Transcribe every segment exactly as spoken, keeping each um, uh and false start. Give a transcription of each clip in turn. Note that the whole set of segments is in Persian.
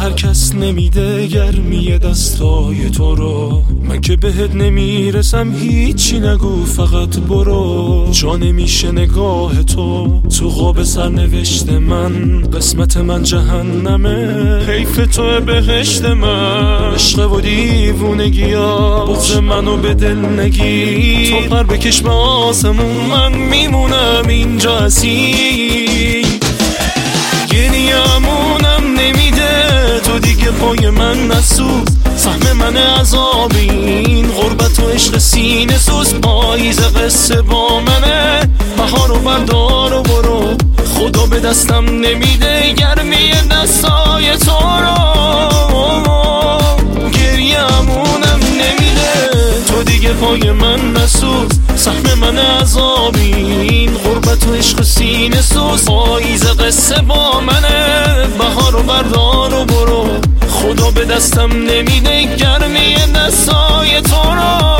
هر کس نمیده گرمی دستای تو رو، من که بهت نمیرسم هیچی نگو فقط برو. جا نمیشه نگاه تو تو خواب سرنوشت من، قسمت من جهنمه حیف تو بهشت من. عشق و دیوونگی ها بغض منو به دل نگی، تو پر بکش به آسمون من میمونم اینجا اسیر. گریه‌مونم نمیده تو دیگه پای من نسوز، سهم من عذاب این غربت و عشق سینه سوز. پاییز قصه با منه، بهارو بردار و برو، خدا به دستم نمیده گرمی دستای تو رو. گریه‌مونم نمیده تو دیگه پای من نسوز، سهم من عذاب این غربت و عشق سینه سوز. پاییز قصه با منه، بهارو بردار و برو، خدا به دستم نمیده گرمی دستای تو رو.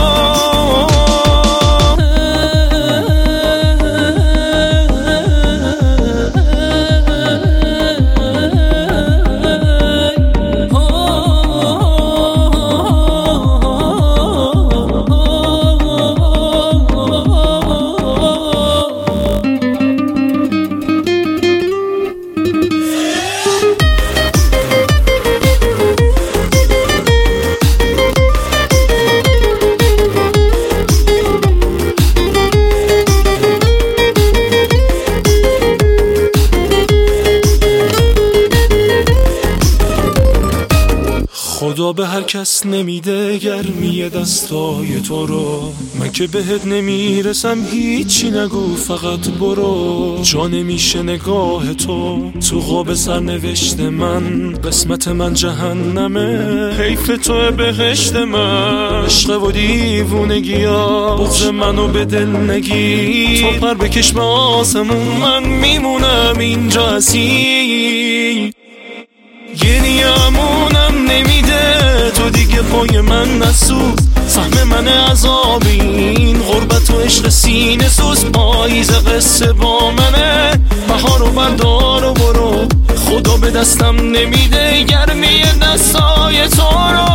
خدا به هر کس نمیده گرمی دستای تو رو، من که بهت نمیرسم هیچی نگو فقط برو. جا نمیشه نگاه تو تو خواب سرنوشت من، قسمت من جهنمه حیف تو بهشت من. عشق و دیوونگی ها بغض منو به دل نگی، تو پر بکش به آسمون من میمونم اینجا اسیر. گریه‌مونم نمیده تو دیگه پای من نسوز، سهم من عذاب این غربت و عشق سینه سوز. پاییز قصه با منه، بهارو بردار و برو، خدا به دستم نمیده گرمی دستای تو رو.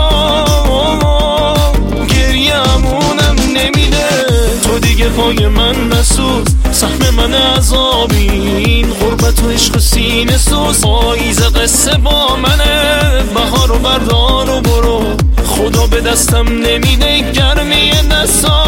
گریه‌مونم نمیده تو دیگه پای من نسوز، سهم من عذاب این غربت و عشق سینه سوز. پاییز قصه با منه، بهارو بردار و برو، خدا به دستم نمیده گرمی دستای